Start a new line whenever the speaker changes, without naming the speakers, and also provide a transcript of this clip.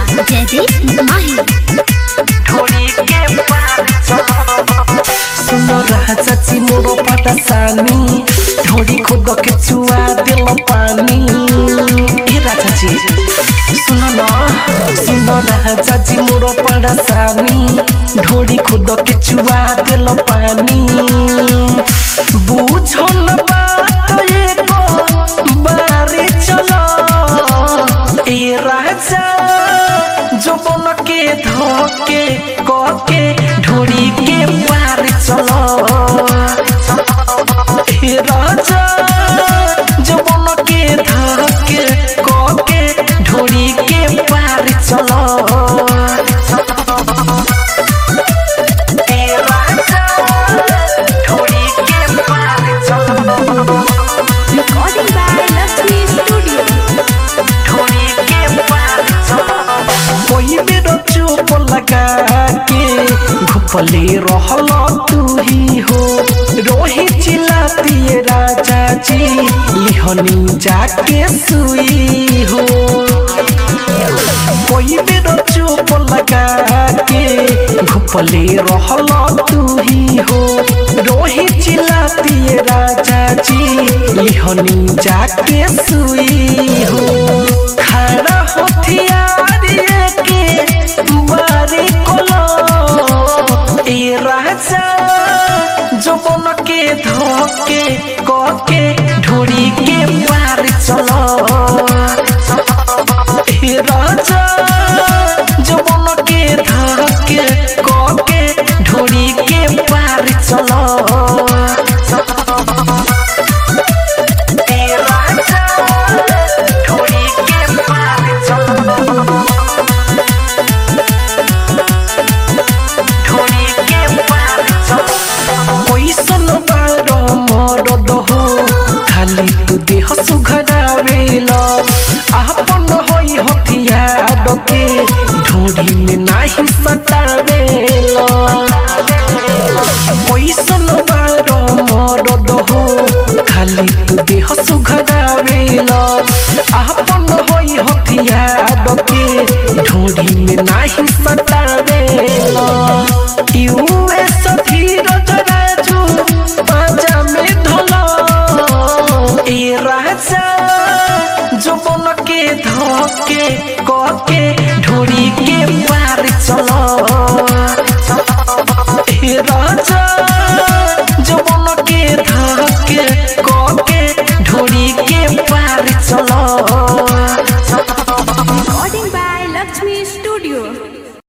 जयदीप माही
ढोली के पार सुनो राजा जी मोरो पता सानी ढोली खुद के चुआ दिल पानी ए राजा जी सुनो राजा जी मोरो पता सानी ढोली खुद के चुआ दिल पानी बुझो न बात एको बारे चलो ए राजा जो बन के धोके कोके ढोली के पार चलो हे राजा जो बन के धोके कोके ढोली के पार चलो हे राजा ढोली के पार चलो
रिकॉर्डिंग बाय लक्ष्मी स्टूडियो
ढोली के पार चलो कोई मेरो चुप लगा के घुपले रहल तू ही हो रोही चिल्लाती राजा जी लिहनी जाके सुई हो कोई मेरो चुप लगा के घुपले रहल तू ही हो रोही चिल्लाती राजा जी लिहनी जाके सुई हो खड़ा होथियार के बारे कोलो ए राजा जो बन के धोके कोके ढोली के पार चलो ए राजा जो बन के धोके कोके ढोली के पार चलो ए राजा ढोली के पार चलो ढोली के पार चलो कोई सुनो बारो मोरो दहो खाली तू देह सुघरावेला आपन होई हथियार के ढोली में नाही सतावेला कोई सुनो बारो मोरो दहो खाली तू देह सुघरावेला आपन होई हथियार के ढोली में नाही सतावेला यूएस धीरज राजू पाजा में धलो ए राजा जो बन के धोके कोके ढोली के पार चलो ए राजा जो बन के धोके कोके ढोली के पार चलो